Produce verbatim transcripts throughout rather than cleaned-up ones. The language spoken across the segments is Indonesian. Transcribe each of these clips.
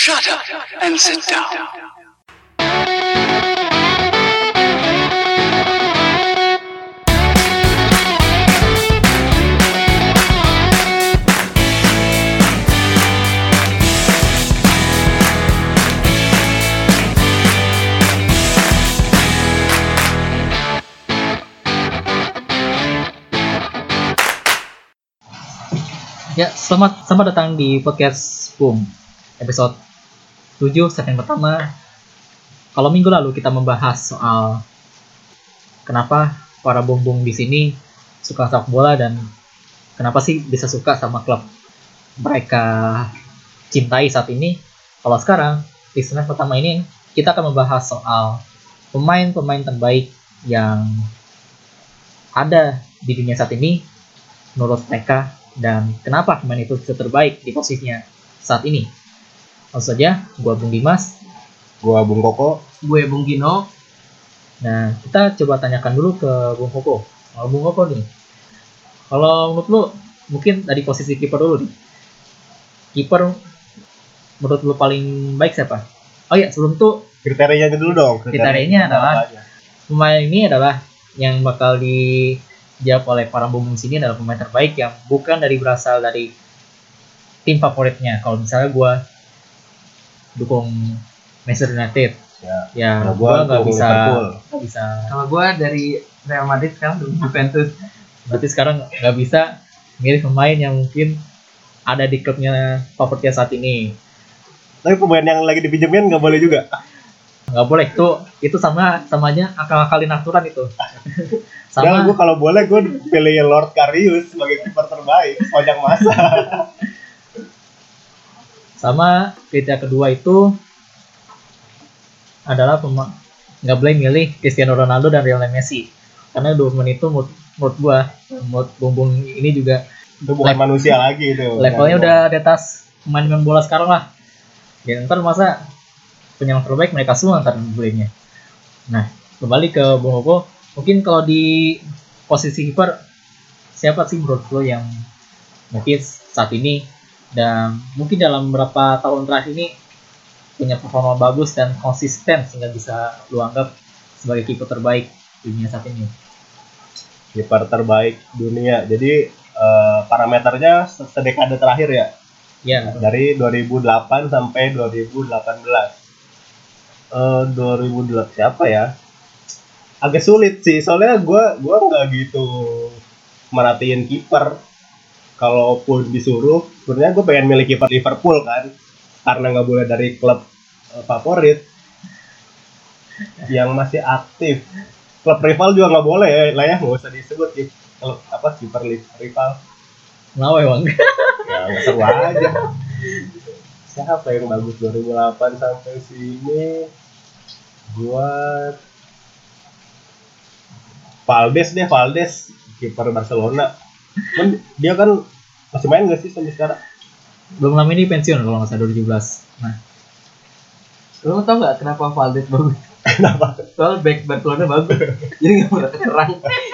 Shut up and sit down. Ya, selamat selamat datang di podcast Boom episode tujuh segmen pertama. Kalau minggu lalu kita membahas soal kenapa para Boom-Boom di sini suka sepak bola dan kenapa sih bisa suka sama klub mereka cintai saat ini. Kalau sekarang di segmen pertama ini kita akan membahas soal pemain-pemain terbaik yang ada di dunia saat ini menurut mereka, dan kenapa pemain itu bisa terbaik di posisinya saat ini. Langsung saja, gue Bung Dimas, gue Bung Koko, gue Bung Gino. Nah, kita coba tanyakan dulu ke Bung Koko. Kalau Bung Koko nih, kalau menurut lu, mungkin dari posisi kiper dulu nih. Kiper menurut lu paling baik siapa? Oh iya, sebelum itu kriterianya dulu dong. Kriterianya adalah pemain ini adalah yang bakal di jawab oleh para Boom sini adalah pemain terbaik yang bukan dari berasal dari tim favoritnya. Kalau misalnya gue dukung Manchester United, ya, ya gue nggak bisa nggak bisa. Kalau gue dari Real Madrid, sekarang dukung Juventus. Berarti sekarang nggak bisa milih pemain yang mungkin ada di klubnya favoritnya saat ini. Tapi pemain yang lagi dipinjemin nggak boleh juga. Nggak boleh, itu itu sama samanya akal-akalin aturan itu. Sama gue kalau boleh gue pilih Lord Karius sebagai kiper terbaik sepanjang masa. Sama kriteria kedua itu adalah pema- nggak boleh milih Cristiano Ronaldo dan Lionel Messi, karena dua pemain itu menurut menurut gue, menurut Bumbung ini juga itu bukan level, manusia lagi itu. Levelnya udah di atas pemain-pemain bola sekarang lah. Ya ntar masa penyerang terbaik mereka semua ntar belinya. Nah, kembali ke Bung Koko. Mungkin kalau di posisi kiper, siapa sih menurut lo yang mungkin saat ini dan mungkin dalam beberapa tahun terakhir ini punya performa bagus dan konsisten sehingga bisa lo anggap sebagai kiper terbaik dunia saat ini? Kiper terbaik dunia. Jadi uh, parameternya sedekade terakhir ya? Ya. Dari dua ribu delapan sampai dua ribu delapan belas. Uh, dua ribu delapan siapa ya? Agak sulit sih, soalnya gue gue nggak gitu merhatiin kiper. Kalaupun disuruh, sebenarnya gue pengen milih kiper Liverpool kan, karena nggak boleh dari klub uh, favorit yang masih aktif. Klub rival juga nggak boleh ya, lah ya nggak usah disebut ya. Klub apa kiper rival? Ngawe bang. Ya nggak seru aja. Siapa yang bagus dua ribu delapan sampai sini? Buat Valdes deh, Valdes kiper Barcelona. Men, dia kan masih main nggak sih sampai sekarang? Belum lama ini pensiun kalau nggak salah dua ribu tujuh belas. Nah, lo tau nggak kenapa Valdes bagus? Kenapa? Soal back Barcelona bagus, jadi nggak boleh terang.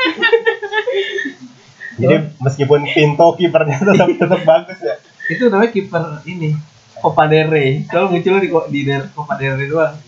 Jadi meskipun Pinto kipernya tetap tetap bagus ya. Itu namanya kiper ini Copa del Rey. Kalau muncul di di Copa del Rey doang.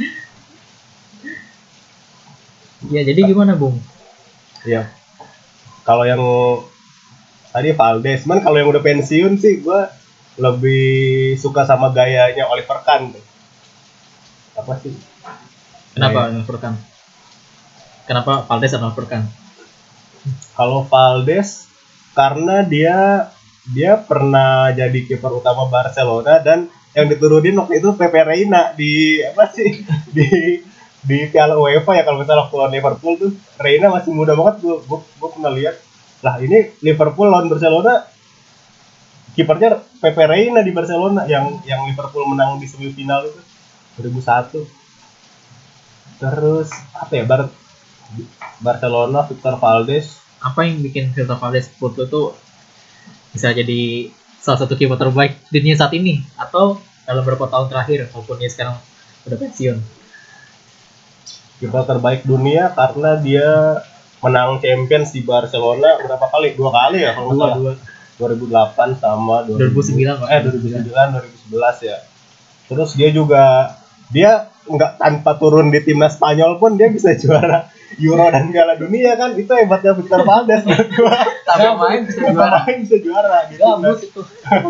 Ya jadi gimana Bung? Iya. Kalau yang tadi Valdes, man kalau yang udah pensiun sih gue lebih suka sama gayanya Oliver Kahn. Apa sih? Kenapa Oliver Kahn? Kenapa Valdes atau Oliver Kahn? Kalau Valdes karena dia dia pernah jadi kiper utama Barcelona dan yang diturunin waktu itu Pepe Reina di apa sih? di di Piala UEFA ya, kalau misalnya waktu lawan Liverpool tuh Reina masih muda banget, gue gue gue pernah lihat. Lah ini Liverpool lawan Barcelona, kipernya Pepe Reina di Barcelona yang yang Liverpool menang di semifinal itu dua ribu satu. Terus apa ya, Bar Barcelona Victor Valdes. Apa yang bikin Victor Valdes foto tuh bisa jadi salah satu kiper terbaik dunia saat ini atau dalam beberapa tahun terakhir maupun dia sekarang udah pensiun? Kiper terbaik dunia karena dia menang Champions di Barcelona berapa kali? Dua kali ya kalau nggak salah. dua ribu delapan sama dua ribu sembilan eh dua ribu sembilan dua ribu sebelas ya. Terus dia juga dia nggak tanpa turun di timnas Spanyol pun dia bisa juara Euro dan Piala Dunia kan, itu hebatnya Victor Valdes menurut gua. Tanpa main bisa Tanpa juara. main bisa juara di Gabut timnas. itu.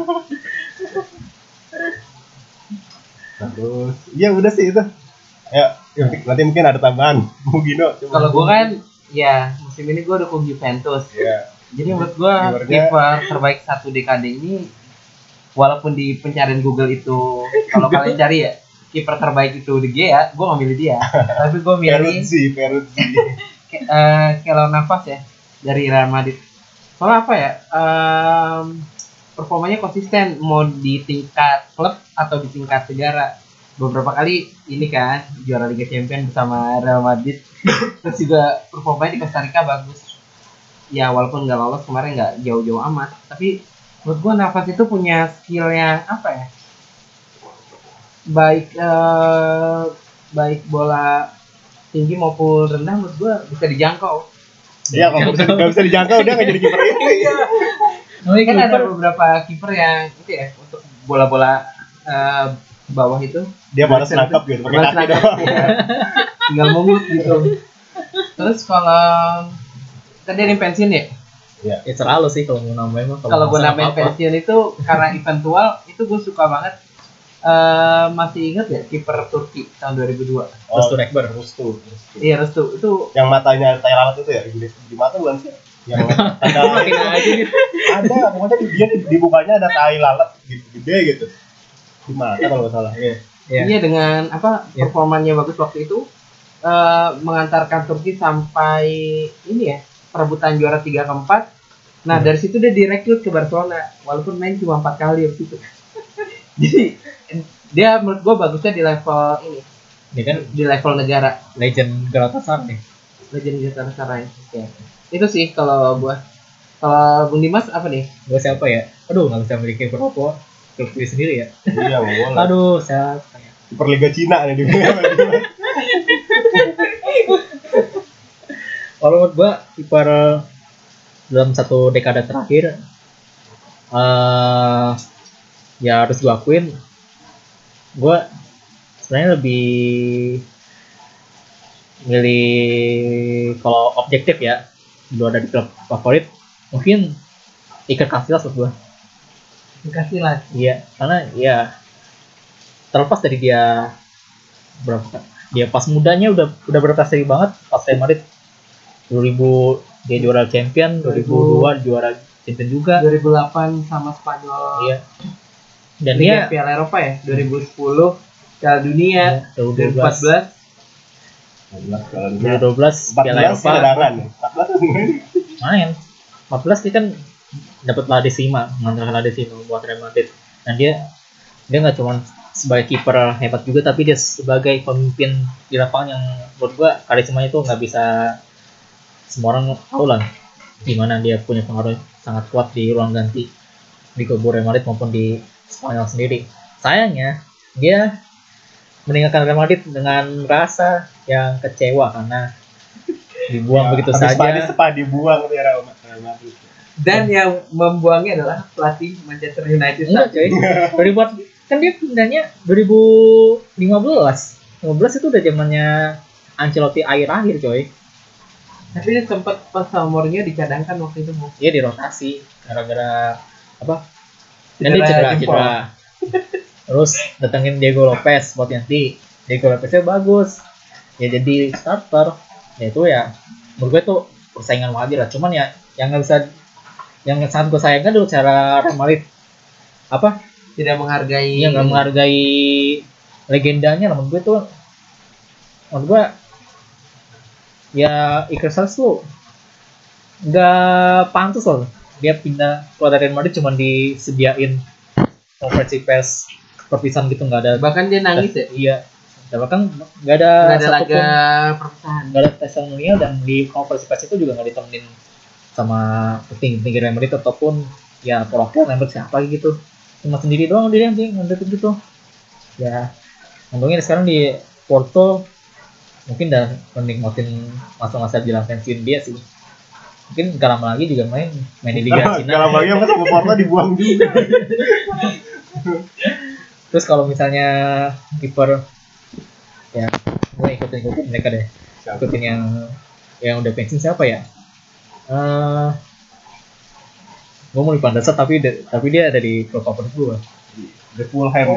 Terus ya udah sih itu. Ya, ya, nanti mungkin ada tambahan Bu Gino. coba. Kalau gua kan ya musim ini gua dukung Juventus. ya Jadi menurut gua Kipernya- kiper terbaik satu dekade ini, walaupun di pencarian Google itu kalau kalian cari ya kiper terbaik itu De Gea, gua nggak milih dia. Tapi gua milih Peruzzi, Peruzzi. Ke- eh Keylor Navas ya dari Real Madrid. Soalnya apa ya? Em, performanya konsisten mau di tingkat klub atau di tingkat negara. Beberapa kali ini kan juara Liga Champions bersama Real Madrid. Terus juga performanya di Costa Rica bagus. Ya walaupun nggak lolos kemarin nggak jauh-jauh amat, tapi menurut gua Navas itu punya skill yang apa ya? Baik eh, baik bola tinggi maupun rendah menurut gua bisa dijangkau. Iya, kalau bisa nggak bisa dijangkau dia nggak jadi kiper ini. Namanya Kan ada kiper beberapa kiper yang itu ya untuk bola-bola eh, bawah itu Dia malas nangkap gitu, pakai Malas kaki nangkap, doang. ya. Tinggal mungut gitu. Terus kalau kan dia yang pensiun ya. ya selalu sih kalau mau nambahin mah Kalau gue masalah nambahin apa-apa. pensiun itu karena eventual itu gue suka banget. Eh, masih ingat ya kiper Turki tahun dua ribu dua. Restu Rekber. Restu, Restu. Iya Restu itu Yang matanya tai lalat itu ya, di, di mata bukan sih? Yang ada Makin aja gitu. ada, pokoknya di- dia di, di mukanya ada tai lalat gitu, gede gitu. Di mata kalau nggak salah. Iya. Ya. Iya dengan apa Iya. performanya bagus waktu itu eh, mengantarkan Turki sampai ini ya perebutan juara tiga ke empat. Nah Hmm. dari situ dia direkrut ke Barcelona walaupun main cuma empat kali waktu itu. Jadi dia menurut gue bagusnya di level ini Dia kan di level negara legend Galatasaray nih. legend Galatasaray. Oke. Itu sih kalau gua. Kalau Bung Dimas apa nih? Gue siapa ya? Aduh, nggak bisa memiliki perokok. Klub diri sendiri ya. Iya, mau boleh. Aduh, siapa ya? Super Liga Cina nih dia. Kalau menurut gue kiper dalam satu dekade terakhir, eh ya harus gue akuin, gue sebenarnya lebih milih kalau objektif ya, dua ada di klub favorit, mungkin Iker Casillas menurut gue. Dikasih lah. Iya, karena ya terlepas dari dia berapa, dia pas mudanya udah udah berprestasi banget pas Real Madrid dua ribu dia juara champion, dua ribu dua juara champion juga. dua ribu delapan sama Spanyol. Iya. Dan Liga dia Piala Eropa ya. dua ribu sepuluh Piala Dunia. dua ribu dua ribu empat belas. Kalau dua ribu dua belas empat Piala belas Eropa cadangan. empat belas main. empat belas dia kan dapat La Decima, mengantarkan La Decima buat Real Madrid. Dan dia dia nggak cuma sebagai kiper hebat juga, tapi dia sebagai pemimpin di lapangan yang menurut gua karismanya itu nggak bisa semua orang tahu lah gimana dia punya pengaruh sangat kuat di ruang ganti di kubu Real Madrid maupun di Spanyol sendiri. Sayangnya dia meninggalkan Real Madrid dengan rasa yang kecewa karena dibuang begitu Habis saja. Padi sepa dibuang dia Real Madrid. Dan yang membuangnya adalah pelatih Manchester United. Enggak coy. dua ribu kan dia pindahnya dua ribu lima belas. lima belas itu udah zamannya Ancelotti akhir-akhir coy. Tapi dia sempat pas umurnya dicadangkan waktu itu. Dia dirotasi gara-gara apa? Dan dia Cedera cedera, jempol. cedera. Terus datengin Diego Lopez buat ganti. Diego Lopeznya bagus. Ya jadi starter. Ya itu ya menurut gue tuh persaingan wajar lah. Cuman ya yang nggak bisa, yang sangat gue sayangkan dulu cara Real Madrid apa? Tidak menghargai. Iya nggak menghargai legendanya lah menurut gue tuh. Menurut gue ya Iker Casillas tuh nggak pantas loh dia pindah keluar dari Real Madrid cuma disediain konferensi pers perpisahan gitu, nggak ada. Bahkan dia nangis ya. Iya, dan bahkan nggak ada Nggak ada satupun, laga perpisahan. nggak ada testimonial, dan di konferensi pers itu juga nggak ditemenin sama petinggi-petinggi Real Madrid ataupun ya perwakilan Real Madrid siapa gitu, cuma sendiri doang dia yang ngadepin gitu. Ya untungnya sekarang di Porto mungkin udah menikmatin masa-masa jelang pensiun dia sih. Mungkin gak lama lagi juga main main di Liga Cina. Kalau bagi apa sama Porto dibuang juga. Terus kalau misalnya kiper ya gue ikutin ikutin mereka deh. Ikutin yang yang udah pensiun siapa ya? Uh, gue mau di Pandasa tapi de, tapi dia ada di klub favorit gue. The Fulham.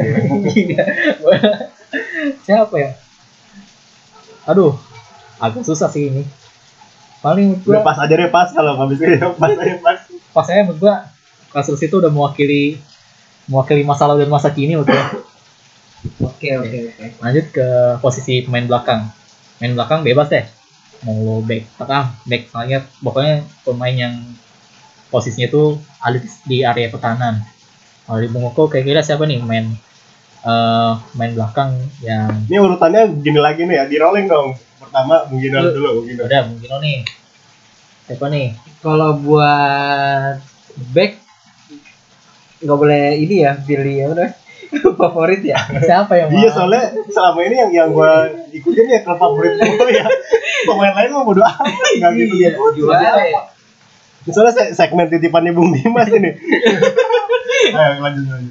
Siapa ya? Aduh, agak susah sih ini. Paling gue pas aja deh pas kalau nggak bisa pas aja pas. Pas saya menurut gue kasus itu udah mewakili mewakili masa lalu dan masa kini menurut gue. Oke oke oke. Lanjut ke posisi pemain belakang. Pemain belakang bebas deh. Mau lo back tengah, back sayap, pokoknya pemain yang posisinya tuh ada di area pertahanan. Kalau di Bungoko kira-kira siapa nih main uh, main belakang yang ini urutannya gini lagi nih ya, di rolling dong. Pertama mungkin dulu mungkin. Udah mungkin lo nih. Siapa nih? Kalau buat back nggak boleh ini ya pilih ya udah favorit ya. Siapa yang iya soalnya selama ini yang yang gue ikutin ya klub favorit gue ya. Pemain lain mau bodo amat nggak gitu iya, gimana ya? Soalnya segmen titipannya Bung Dimas ini. Ayo lanjut lanjut.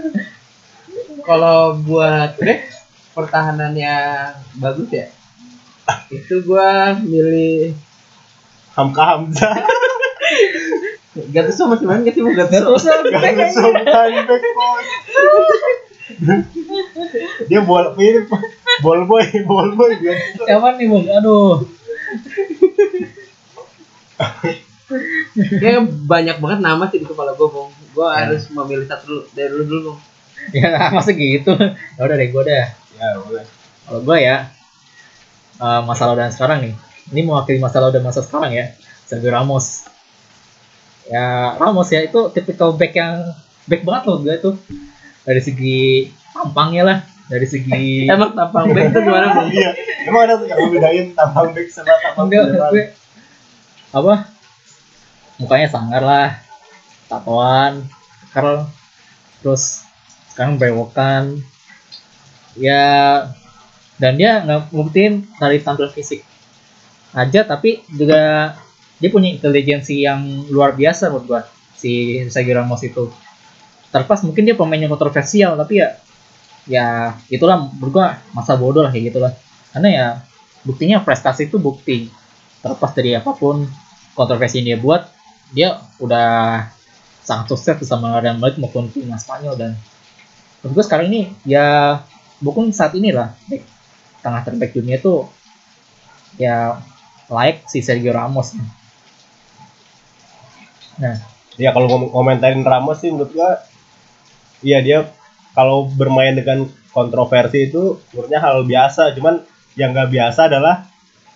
Kalau buat back pertahanan yang bagus ya, itu gue milih Hamka Hamzah. Gattuso masih main gak sih mau Gattuso? Gattuso bukan back post. Dia bol ini ball boy, ball boy dia. Siapa nih Bung? Aduh. Kayak banyak banget nama sih di kepala gue, Bung. Gue ya. Harus memilih satu dulu dari dulu dulu, Bung. Ya masa gitu. Ya udah deh gue dah. Ya boleh. Kalau gue ya uh, masa lalu dan sekarang nih. Ini mewakili masa lalu dan masa sekarang ya. Sergio Ramos. Ya Ramos ya itu tipikal back yang back banget loh gue tuh. Dari segi tampangnya lah, dari segi emang tampang back itu gimana Bung? Iya. Emang ada tuh yang bedain tampang back sama tampang enggak gue apa? Mukanya sangar lah, tatoan, curl, terus sekarang berewokan. Ya dan dia nggak ngebuktiin dari tampilan fisik aja, tapi juga dia punya intelijensi yang luar biasa menurut gua si Sergio Ramos itu. Terlepas mungkin dia pemain yang kontroversial, tapi ya ya itulah menurut gua masa bodoh lah kayak gitulah. Karena ya buktinya prestasi itu bukti. Terlepas dari apapun kontroversi yang dia buat, dia udah sangat sukses bersama Real Madrid maupun timnas Spanyol. Dan menurut gua sekarang ini ya bukan saat inilah back tengah terbaik dunia tuh ya layak si Sergio Ramos. Nah, ya kalau ngom- komentarin Ramos sih menurut gua iya dia kalau bermain dengan kontroversi itu menurutnya hal biasa, cuman yang nggak biasa adalah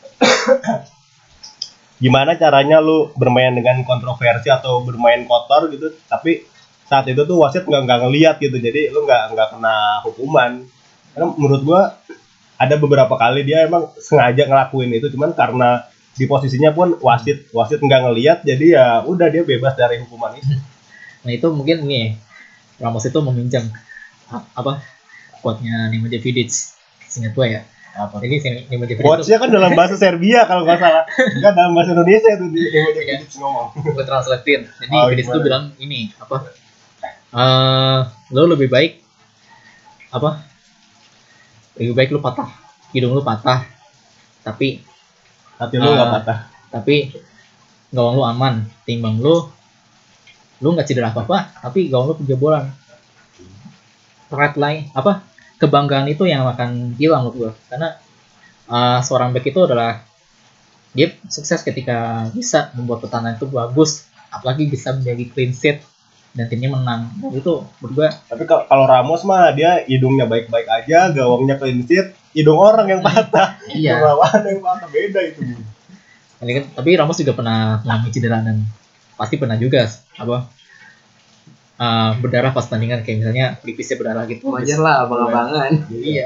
gimana caranya lu bermain dengan kontroversi atau bermain kotor gitu, tapi saat itu tuh wasit nggak nggak ngelihat gitu, jadi lu nggak nggak kena hukuman. Karena menurut gua ada beberapa kali dia emang sengaja ngelakuin itu, cuman karena di posisinya pun wasit wasit nggak ngelihat, jadi ya udah dia bebas dari hukuman itu. Nah itu mungkin nih Ramos itu meminjam apa quote-nya Nemanja Vidic, seingat gue ya. Apa? Jadi Nemanja Vidic quotes-nya kan dalam bahasa Serbia kalau nggak salah, nggak dalam bahasa Indonesia itu Nemanja Vidic ngomong. Gue translatein. Jadi Oh, Vidic itu gimana? bilang ini apa? Uh, lo lebih baik apa? Lebih baik lu patah, hidung lu patah, tapi hati lu nggak uh, patah. Tapi gawang lu aman, timbang lu lu nggak cedera apa-apa, tapi gawang lu kejebolan. Red line apa? Kebanggaan itu yang akan hilang menurut gua. Karena uh, seorang back itu adalah dia sukses ketika bisa membuat pertahanan itu bagus, apalagi bisa menjadi clean sheet dan timnya menang. Dan itu menurut gua. Tapi kalau Ramos mah dia hidungnya baik-baik aja, gawangnya clean sheet, hidung orang yang patah. Iya. Hidung lawan yang patah, beda itu. Ini kan, tapi Ramos juga pernah mengalami cedera dan pasti pernah juga apa uh, berdarah pas tandingan, kayak misalnya pelipisnya berdarah gitu. Wajar lah abang-abangan. Iya.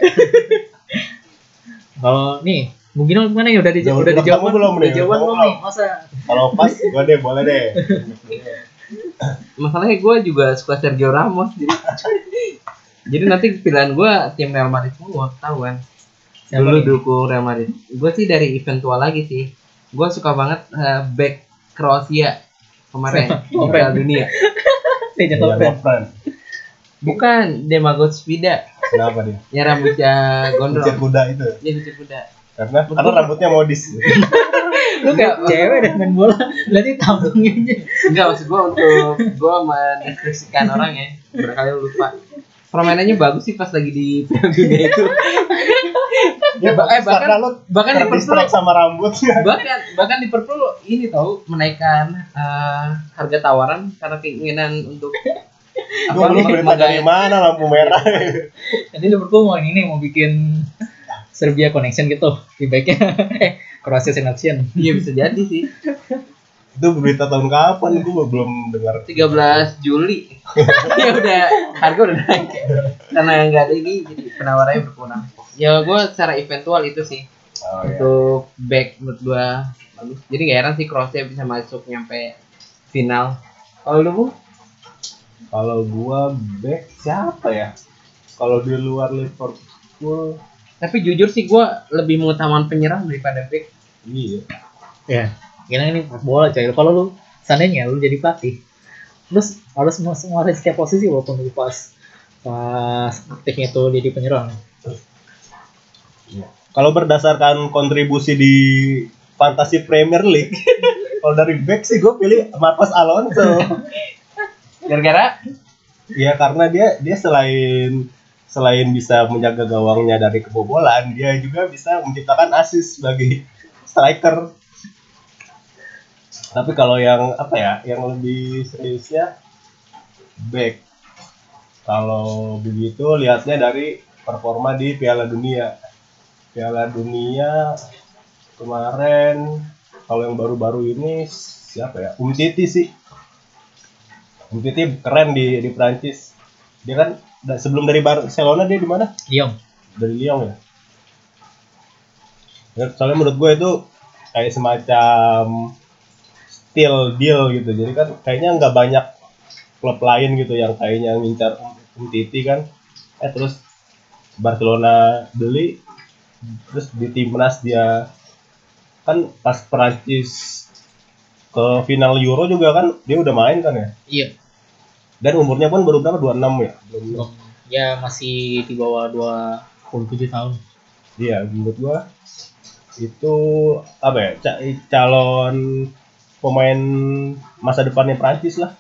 Kalau nih mungkin gimana ya, udah dijawab udah Udah dijawab belum udah nih? jawaban Kamu belum belum? nih masa. Kalau pas gua deh boleh deh. Masalahnya gue juga suka Sergio Ramos jadi jadi nanti pilihan gue tim Real Madrid semua, tahu kan? Siapa Dulu nih? dukung Real Madrid. Gue sih dari event tua lagi sih. Gue suka banget uh, back Kroasia kemarin di Piala Dunia. Saya Iya, jatuh friend. friend. Bukan, Demagogue Vida. Kenapa dia? Yang rambutnya gondrong. Kucir kuda itu. Dia kucir kuda. Karena karena rambutnya modis. Lu kayak cewek dan main bola, berarti tampungnya aja. Enggak, maksud gua untuk gua mendeskripsikan orang ya. Barangkali lu lupa. Permainannya bagus sih pas lagi di Piala Dunia itu. Ya, Ba- eh, bagus karena bahkan lu bahkan Liverpool terdistract sama rambutnya. bahkan bahkan Liverpool ini tahu menaikkan eh, harga tawaran karena keinginan untuk Gua belum berita dari mana lampu merah. Jadi Liverpool mau ini mau bikin Serbia connection gitu di backnya. eh Kroasia Connection. Iya bisa jadi sih. Itu berita tahun kapan? Gua belum dengar. tiga belas Juli. Ya udah harga udah naik. Karena nggak ada ini jadi penawarannya berkurang. Ya gue secara eventual itu sih. Oh, iya. Untuk back menurut gue bagus. Jadi gak heran sih Kroasia bisa masuk nyampe final. Kalau lu Bu? Kalau gua back siapa ya? Kalau di luar Liverpool, Tapi jujur sih gue lebih mengutamakan penyerang daripada back. iya. Ya, kira ini bola coy. Kalau lu seandainya lu jadi pelatih, terus harus menguasai setiap posisi walaupun lu pas pas aktifnya itu jadi penyerang. Kalau berdasarkan kontribusi di Fantasy Premier League, kalau dari back sih gue pilih Marcos Alonso. Gara-gara Ya karena dia dia selain selain bisa menjaga gawangnya dari kebobolan, dia juga bisa menciptakan assist sebagai striker. Tapi kalau yang apa ya, yang lebih seriusnya back. Kalau begitu lihatnya dari performa di Piala Dunia. Piala Dunia kemarin, kalau yang baru-baru ini siapa ya? Umtiti sih. Umtiti keren di di Prancis. Dia kan da- sebelum dari Barcelona dia di mana? Lyon. Dari Lyon ya. Ya, soalnya menurut gue itu kayak semacam steal deal gitu. Jadi kan kayaknya nggak banyak klub lain gitu yang kayaknya ngincar Umtiti kan. Eh terus Barcelona beli, terus di timnas dia kan pas Perancis ke final Euro juga kan dia udah main kan ya. Iya. Dan umurnya pun baru berapa? dua puluh enam ya. Belum. Belum. Ya masih di bawah dua puluh tujuh tahun. Iya, menurut gua itu apa ya? ca- calon pemain masa depannya Prancis lah.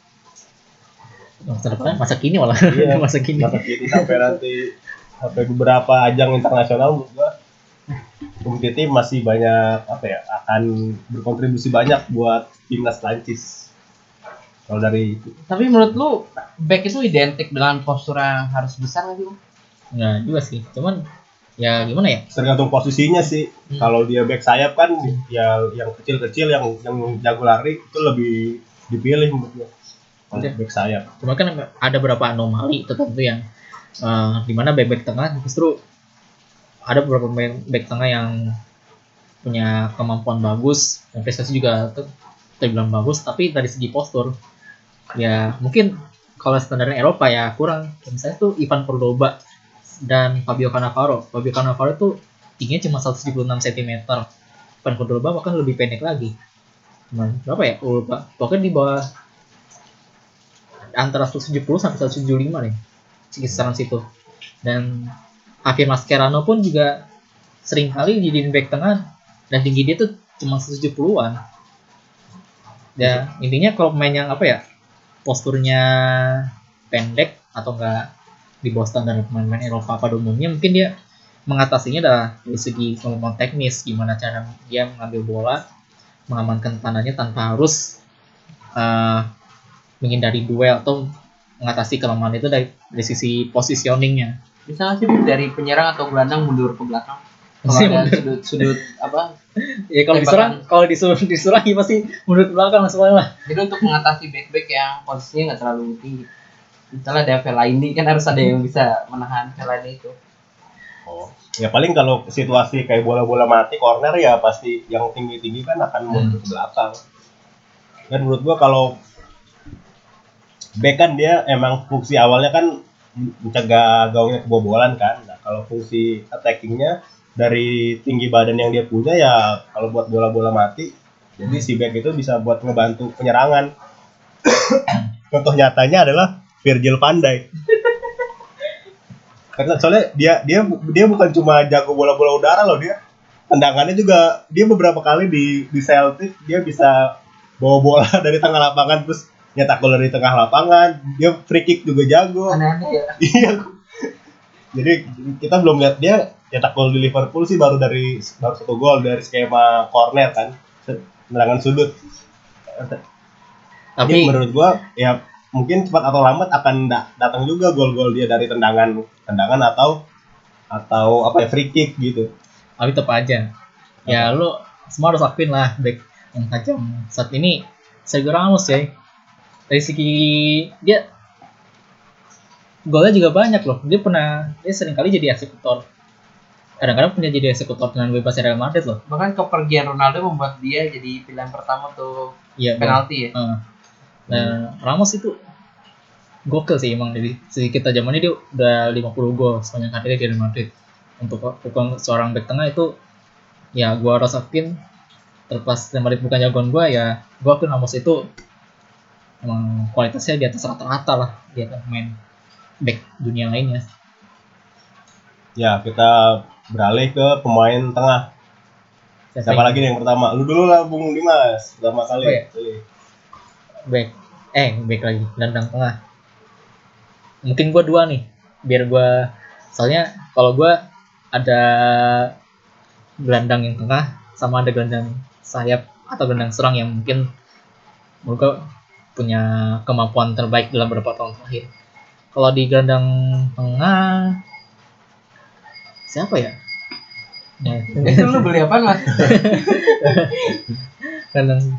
Masa depan, masa kini malah. Iya, masa kini. masa kini sampai nanti sampai beberapa ajang internasional menurut gua Umtiti masih banyak apa ya, akan berkontribusi banyak buat timnas Prancis. Kalau dari itu. tapi menurut lu back itu identik dengan postur yang harus besar nggak sih Bu? Nggak juga sih. Cuman ya gimana ya? Tergantung posisinya sih. Hmm. Kalau dia back sayap kan ya yang kecil-kecil yang yang jago lari itu lebih dipilih menurut gua. Kalau Oke. back sayap. Cuma kan ada beberapa anomali tertentu yang uh, dimana back-back tengah justru ada beberapa pemain back tengah yang punya kemampuan bagus dan prestasi juga ter- terbilang bagus, tapi dari segi postur ya mungkin kalau standarnya Eropa ya kurang. Misalnya tuh Ivan Cordoba dan Fabio Cannavaro. Fabio Cannavaro tuh tingginya cuma seratus tujuh puluh enam sentimeter. Ivan Cordoba bahkan lebih pendek lagi. Cuman berapa ya? Oh, lupa. Pokoknya di bawah antara seratus tujuh puluh sampai seratus tujuh puluh lima nih. Kisaran situ. Dan Javier Mascherano pun juga sering kali jadi back tengah dan tinggi dia tuh cuma seratus tujuh puluhan. Ya, intinya kalau pemain yang apa ya? Posturnya pendek atau enggak di bawah standar pemain-pemain Eropa pada umumnya, mungkin dia mengatasinya adalah dari segi kemampuan teknis, gimana cara dia mengambil bola, mengamankan tangannya tanpa harus uh, menghindari duel atau mengatasi kelemahan itu dari, dari sisi positioningnya. Bisa nggak sih Bu, dari penyerang atau gelandang mundur ke belakang? Kalau Masih ada mundur. sudut-sudut apa? Ya kalau Tembakan. diserang, kalau disuruh diserang ya pasti mundur ke belakang semuanya lah. Jadi untuk mengatasi back-back yang posisinya nggak terlalu tinggi. Misalnya ada Fellaini kan harus ada yang bisa menahan Fellaini itu. Oh. Ya paling kalau situasi kayak bola-bola mati corner ya pasti yang tinggi-tinggi kan akan mundur ke belakang. Dan menurut gua kalau back kan dia emang fungsi awalnya kan mencegah gawangnya kebobolan kan. Nah, kalau fungsi attackingnya dari tinggi badan yang dia punya ya kalau buat bola-bola mati, jadi si back itu bisa buat ngebantu penyerangan. Contoh nyatanya adalah Virgil van Dijk. Karena soalnya dia dia dia bukan cuma jago bola-bola udara loh, dia tendangannya juga, dia beberapa kali di di Celtic dia bisa bawa bola dari tengah lapangan terus nyetak gol dari tengah lapangan, dia free kick juga jago. Aneh-aneh ya. Iya. Jadi kita belum lihat dia nyetak gol di Liverpool sih, baru dari baru satu gol dari skema corner kan, tendangan sudut. Tapi Tapi menurut gua ya mungkin cepat atau lambat akan da- datang juga gol-gol dia dari tendangan tendangan atau atau apa ya, free kick gitu. tapi tetap aja. Ya lu semua harus akuin lah back yang tajam saat ini Sergio Ramos ya. Dari segi dia golnya juga banyak loh. Dia pernah dia sering kali jadi eksekutor. Kadang-kadang punya jadi eksekutor dengan bebas Real Madrid loh. Bahkan kepergian Ronaldo membuat dia jadi pilihan pertama tuh Iya, penalti ya. Uh. Nah, Ramos itu gokil sih emang dari segi ketajamannya, dia udah lima puluh gol sepanjang karirnya di Real Madrid. Untuk ukuran seorang bek tengah itu ya gua harus akuin, terlepas Real Madrid bukan jagoan gua, ya gua akuin Ramos itu emang kualitasnya di atas rata-rata lah di atas main bek dunia lainnya. Ya, kita beralih ke pemain tengah. Siapa lagi nih yang pertama? Lu dulu lah Bung Dimas, pertama kali. Oh, ya? Back, eh back lagi, gelandang tengah. Mungkin gue dua nih, biar gue, soalnya kalau gue ada gelandang yang tengah, sama ada gelandang sayap atau gelandang serang yang mungkin menurut gue punya kemampuan terbaik dalam beberapa tahun terakhir. Kalau di gelandang tengah, siapa ya? Nah, Itu lu beli apaan mas? gelandang.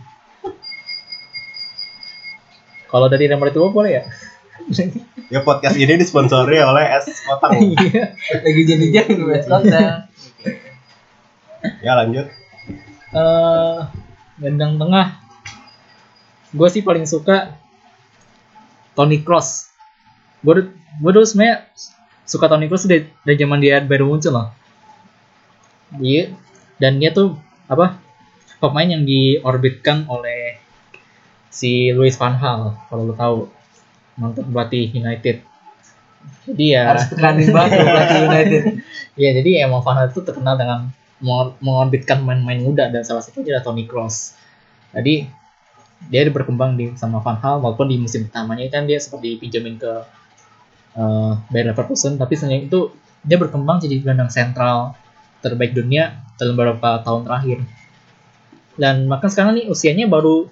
Kalau dari nomor itu boleh ya? Ya, podcast ini disponsori oleh es Kotang. Iya. Lagi jadi-jadi lu es kota. Ya, lanjut. Eh, gelandang tengah, gue sih paling suka Toni Kroos. Gue gue dulu sebenarnya suka Toni Kroos dari, dari zaman dia baru muncul loh. Dia dan dia tuh apa pemain yang diorbitkan oleh si Louis van Gaal, kalau lo tahu, mantan pelatih United. Jadi ya Harus tekanin banget pelatih United. ya jadi emang Van Gaal itu terkenal dengan mengor- mengorbitkan main-main muda, dan salah satunya adalah Toni Kroos. Jadi dia berkembang di sama Van Gaal, walaupun di musim pertamanya kan dia seperti dipinjemin ke uh, Bayer Leverkusen, tapi sebenarnya itu dia berkembang jadi gelandang sentral terbaik dunia dalam beberapa tahun terakhir. Dan bahkan sekarang nih usianya baru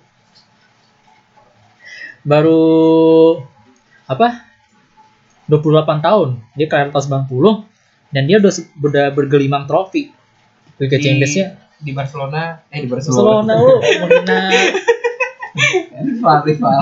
baru apa dua puluh delapan tahun, dia kelahiran tahun sembilan puluh, dan dia udah udah bergelimang trofi Liga Di- Champions-nya. Di Barcelona, eh di Barcelona. Barcelona lu menghina. Rival, rival.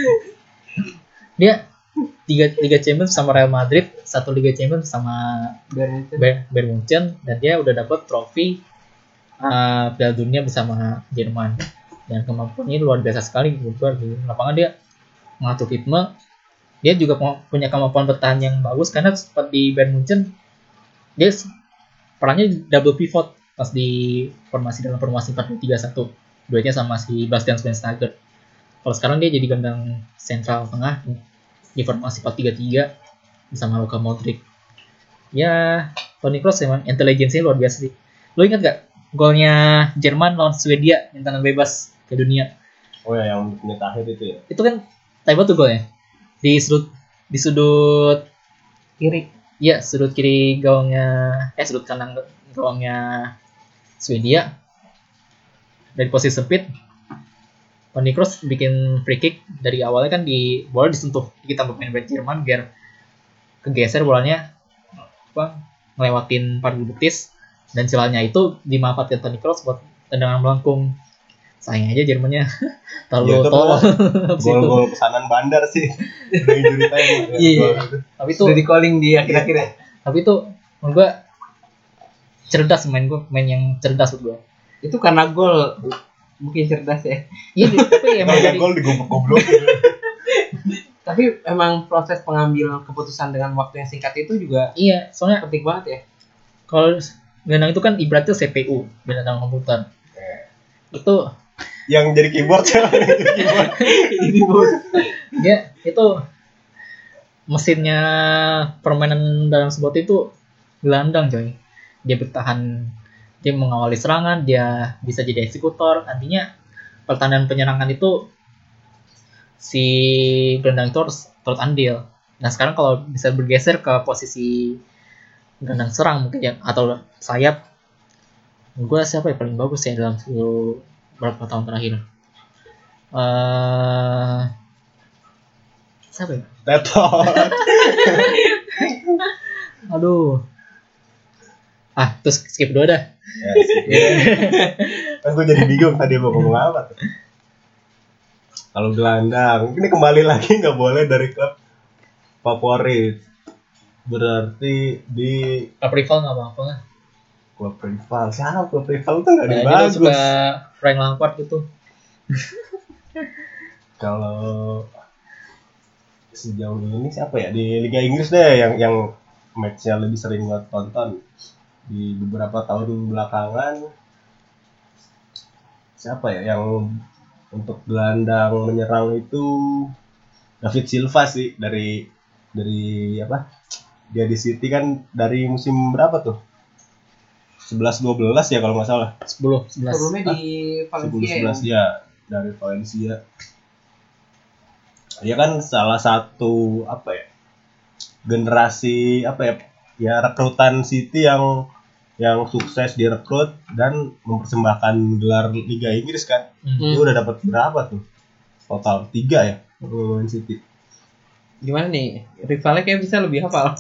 Dia tiga Liga Champions sama Real Madrid, satu Liga Champions sama Bayern Munchen. Bayern Bayern Munchen, dan dia udah dapat trofi uh, Piala Dunia bersama Jerman. Dan kemampuannya luar biasa sekali kebetulan di lapangan. Dia mengatur ritme, dia juga punya kemampuan bertahan yang bagus, karena seperti di Bayern Munchen dia perannya double pivot pas di formasi dalam formasi empat dua tiga satu, duetnya sama si Bastian Schweinsteiger. Kalau sekarang dia jadi gelandang sentral tengah di formasi empat tiga tiga bersama Luka Modric. Ya, Toni Kroos emang intelijensinya luar biasa sih. Lo ingat gak golnya Jerman lawan Swedia yang tendangan bebas ke dunia? Oh ya, yang menit akhir itu ya. Itu kan taibat tuh golnya. Di sudut di sudut Kiri. Iya, sudut kiri gawangnya eh sudut kanan gawangnya Swedia. Dari posisi sempit, Toni Kroos bikin free kick. Dari awalnya kan di bola disentuh dikit sama pemain Jerman biar kegeser bolanya apa ngelewatin paru betis, dan celahnya itu dimanfaatkan Toni Kroos buat tendangan melengkung. Sayang aja Jermannya terlalu Ya, itu tolol. Gol-gol pesanan bandar sih. Dari injury time. Iya. Tapi itu Sudah di calling di akhir-akhir ya. tapi itu menurut gua cerdas main gua, main yang cerdas menurut gua. Itu karena gol mungkin cerdas ya. Iya, tapi emang Emang dari gol digoblok-goblok. Tapi emang proses pengambilan keputusan dengan waktu yang singkat itu juga iya, soalnya penting banget ya. kalau gelandang itu kan ibaratnya C P U, gelandang komputer. Itu Yang jadi keyboard siapa? Yang jadi keyboard. Ini bos. dia itu mesinnya permainan dalam sebuah tim itu gelandang coy. Dia bertahan, dia mengawali serangan, dia bisa jadi eksekutor. Nantinya pertahanan penyerangan itu si gelandang itu harus turut andil. Nah sekarang kalau bisa bergeser ke posisi gelandang serang mungkin ya, atau sayap, gue siapa yang paling bagus ya dalam sepuluh berapa tahun terakhir? Uh, siapa ya? Tetot. Aduh. Ah, terus skip dulu dah. Ya, sih. Kan gue jadi bingung tadi mau ngomong apa tuh. Kalau gelandang, ini kembali lagi nggak boleh dari klub favorit. Berarti di Klub rival nggak apa-apa lah. klub rival. Siapa klub rival tuh nggak ada yang Nah, dia bagus. suka Frank Lampard gitu. Kalau sejauh ini siapa ya di Liga Inggris deh yang yang matchnya lebih sering gue tonton di beberapa tahun belakangan, siapa ya yang untuk gelandang menyerang itu David Silva sih, dari dari apa dia di City kan dari musim berapa tuh sebelas dua belas ya kalau nggak salah. sepuluh sebelas. Sebelumnya di Valencia ya. sebelas ya dari Valencia. Dia kan salah satu apa ya generasi apa ya ya rekrutan City yang yang sukses direkrut dan mempersembahkan gelar Liga Inggris kan. Hmm. Dia udah dapat berapa tuh total tiga ya pemain City. Gimana nih? Rivalnya kayak bisa lebih hafal.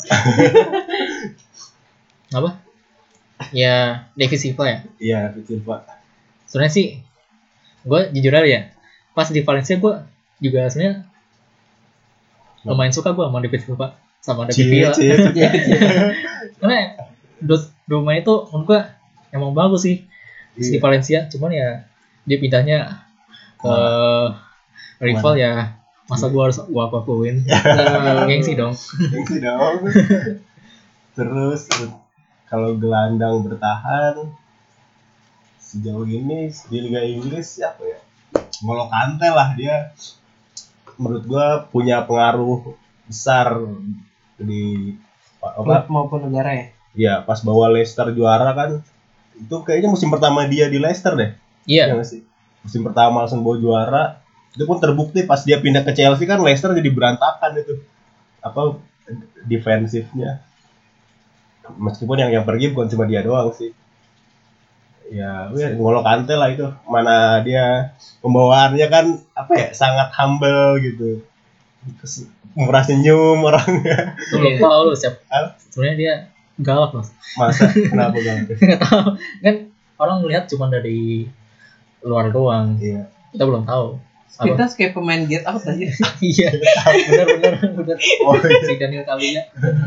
Apa? Ya, David Silva ya. Iya kecil pak. Sebenarnya sih, gue jujur aja ya. Pas di Valencia gue juga sebenarnya lumayan suka gue sama David Silva sama David Cie Villa. cie. Karena dua dua main itu menurut gue emang bagus sih di Iya. Valencia. Cuman ya dia pindahnya ke rival ya. Masa gue harus gue akuin. Gengsi dong. Gengsi dong. Terus kalau gelandang bertahan sejauh ini di Liga Inggris siapa ya? N'Golo Kante lah, dia menurut gua punya pengaruh besar di Klub apa? maupun negara ya. Ya pas bawa Leicester juara kan, itu kayaknya musim pertama dia di Leicester deh. Iya. nggak sih? Musim pertama langsung bawa juara. Itu pun terbukti pas dia pindah ke Chelsea kan Leicester jadi berantakan itu. Apa defensifnya. Meskipun yang yang pergi bukan cuma dia doang sih. Ya, ya N'Golo Kante lah itu. Mana dia pembawaannya kan apa ya? Sangat humble gitu. Terus murah senyum orangnya. Lu belum tahu lu siapa? Hah? Sebenarnya dia galak loh. Masa kenapa gitu? Nggak tahu. Kan orang melihat cuma dari luar doang. Iya. Kita belum tahu. Apa? Kita kayak pemain Get Out aja. Iya. Benar benar benar. Oh, iya. Si Daniel Kaluuya.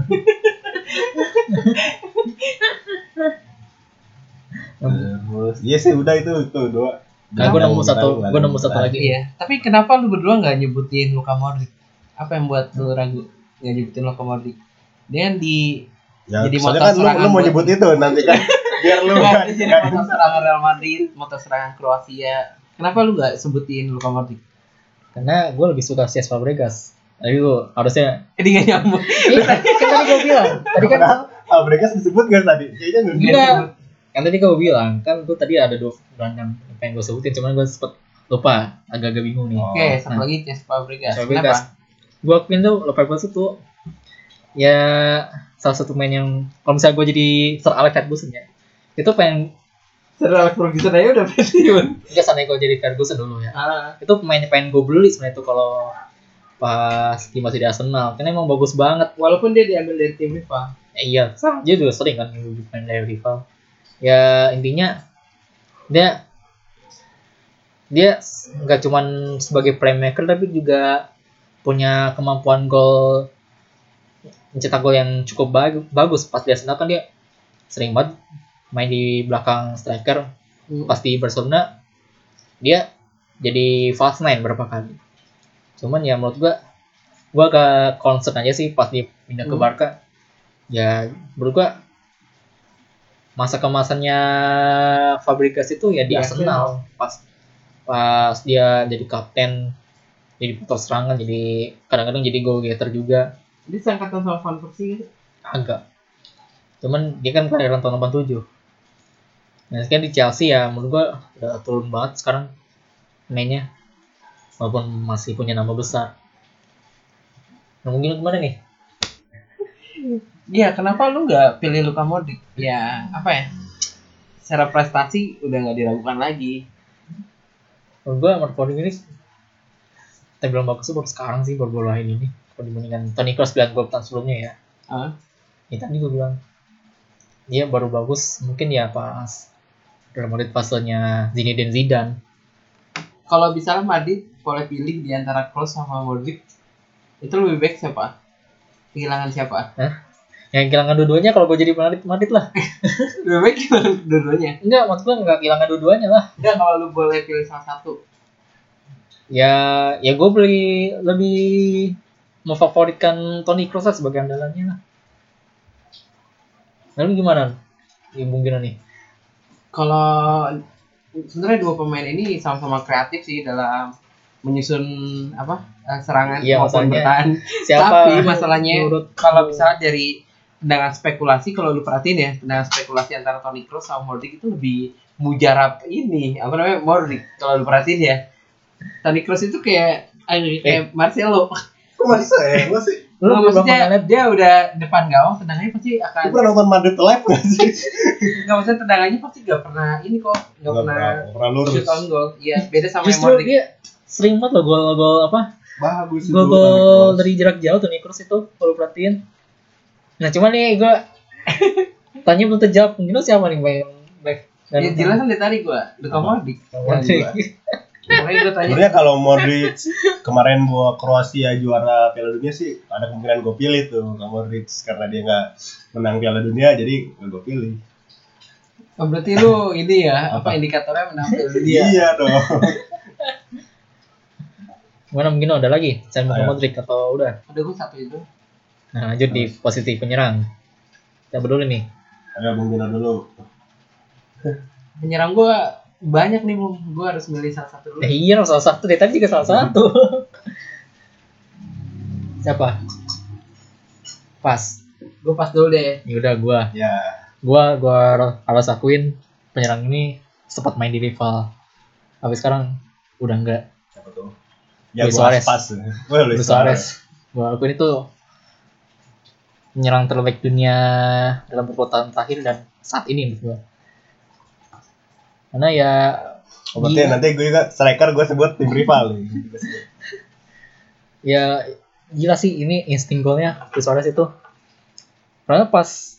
Terus iya sih udah itu itu dua. Nah, gue nemu satu, gue nemu satu lagi. Iya. Tapi kenapa lu berdua nggak nyebutin Luka Modric? Apa yang buat lu ragu nggak nyebutin Luka Modric? Dia kan di Ya, jadi soalnya motor kan lu, serangan lu mau buat- nyebut itu nanti kan biar lu Nggak, nggak- dia jadi nggak- motor serangan Real Madrid, motor serangan Kroasia. Kenapa lu nggak sebutin Luka Modric? Karena gue lebih suka Cesc Fabregas. Tadi gue harusnya. Jadi nggak nyambung. Eh, kan tadi gue bilang. Tadi kan. Ah, mereka disebut nggak tadi? Kayaknya nggak. Enggak. Kan tadi gue bilang. Kan gue tadi ada dua gelandang yang pengen gue sebutin. Cuman gue sempet lupa. Agak-agak bingung nih. Oh. Oke, satu Nah. lagi Cesc Fabregas. Fabregas. Kenapa? Gue akuin tuh Fabregas itu ya salah satu main yang kalau misalnya gue jadi Sir Alex Ferguson ya, itu pengen Sir Alex Ferguson aja udah pensiun. enggak sana gue jadi Ferguson dulu ya. Ah, Itu pemain yang pengen gue beli sebenarnya itu kalau pas dia masih di Arsenal. Karena emang bagus banget. walaupun dia diambil dari tim rival. Eh, iya, dia juga sering kan main dari rival. Ya intinya dia dia nggak cuman sebagai playmaker tapi juga punya kemampuan gol, mencetak gol yang cukup bag- bagus. Pas di Arsenal kan dia sering banget main di belakang striker. Hmm. Pas di Barcelona dia jadi false nine berapa kali. Cuman ya menurut gua gua agak concern aja sih pas dia pindah ke Hmm. Barca. Ya menurut gua masa kemasannya Fabregas itu ya di Di Arsenal. Pas pas dia jadi kapten, jadi motor serangan, jadi kadang-kadang jadi goal getter juga. Dia seangkatan sama Van Persie gitu. Agak. Cuman dia kan kelahiran tahun delapan puluh tujuh. Nah, sekarang di Chelsea ya menurut gua udah turun banget sekarang mainnya. Walaupun masih punya nama besar. Nah, mungkin gimana nih? Iya, kenapa lu nggak pilih Luka Modric? Ya, apa ya? Secara prestasi udah nggak diragukan lagi. Menurut gua Marco ini terbilang bagus tuh baru sekarang sih baru-baru akhir ini. Kalau dibandingkan Toni Kroos bilang gol tahun sebelumnya ya. Ah, Ya tadi gua bilang dia baru bagus mungkin ya pas Real Madrid fasenya Zinedine Zidane. kalau misalnya Madrid boleh pilih di antara Kroos sama Modric, itu lebih baik siapa? Kehilangan siapa? Yang kehilangan dua-duanya kalau gue jadi Madrid Madrid lah. Lebih baik kehilangan dua-duanya. Enggak, maksud gue enggak kehilangan dua-duanya lah. Enggak, kalau lu boleh pilih salah satu. Ya, ya gue beli lebih memfavoritkan Toni Kroos lah sebagai andalannya lah. Lalu gimana? Ya mungkin nih. Kalau sebenarnya dua pemain ini sama-sama kreatif sih dalam menyusun apa eh, serangan Iya, maupun masalahnya bertahan. Siapa? Tapi masalahnya menurut kalau misalnya dari tendangan spekulasi, kalau lu perhatiin ya, tendangan spekulasi antara Toni Kroos sama Modric itu lebih mujarab ini, apa namanya, Modric. Kalau lu perhatiin ya, Toni Kroos itu kayak eh, kayak Marcelo. Kok bisa ya? Gue sih. lu Nggak, belum maksudnya pernah lihat dia udah depan gawang, tendangannya pasti Lu akan pernah nonton Madrid live nggak sih? nggak, maksudnya tendangannya pasti nggak pernah ini kok, nggak Nggak pernah pernah- pernah lurus. shoot on goal. Iya, beda sama yang justru Modric. dia sering banget loh gol-gol apa? Bagus itu. Gol-gol Toni Kroos. dari jarak jauh Toni Kroos itu kalau perhatiin. Nah, cuman nih gue tanya belum terjawab. Mungkin lu siapa nih main back? Ya jelas kan dari tadi gua, Luka Apa? Modric. Modric. Makanya gua tanya. Sebenarnya kalau Modric kemarin bawa Kroasia juara Piala Dunia sih ada kemungkinan gue pilih tuh ke Modric karena dia nggak menang Piala Dunia jadi nggak gue pilih. Oh, berarti lu ini ya, apa Apa? indikatornya menang Piala Dunia? Iya dong. Gimana mungkin ada lagi? Saya mau Ayo. Modric atau udah? Ada gua satu itu. Nah, lanjut di positif penyerang. Kita berdua nih. Ayo Bung Bino dulu. Penyerang gua banyak nih, Bung. Gua harus milih salah satu dulu. Eh, iya, salah satu. Dari tadi juga salah satu. Siapa? Pas. Gua pas dulu deh. Ya udah gua. Ya. Gua gua harus akuin penyerang ini sempat main di rival. Tapi sekarang udah enggak. Siapa tuh? Ya Luis gue Suarez. pas. Wah Luis Luis Suarez. Suarez. Gua akuin itu penyerang terbaik dunia dalam beberapa tahun terakhir dan saat ini menurut gua. Karena ya Oh, berarti gila. nanti gue juga striker gue sebut tim rival nih. Ya gila sih ini insting golnya Luis Suarez itu. Karena pas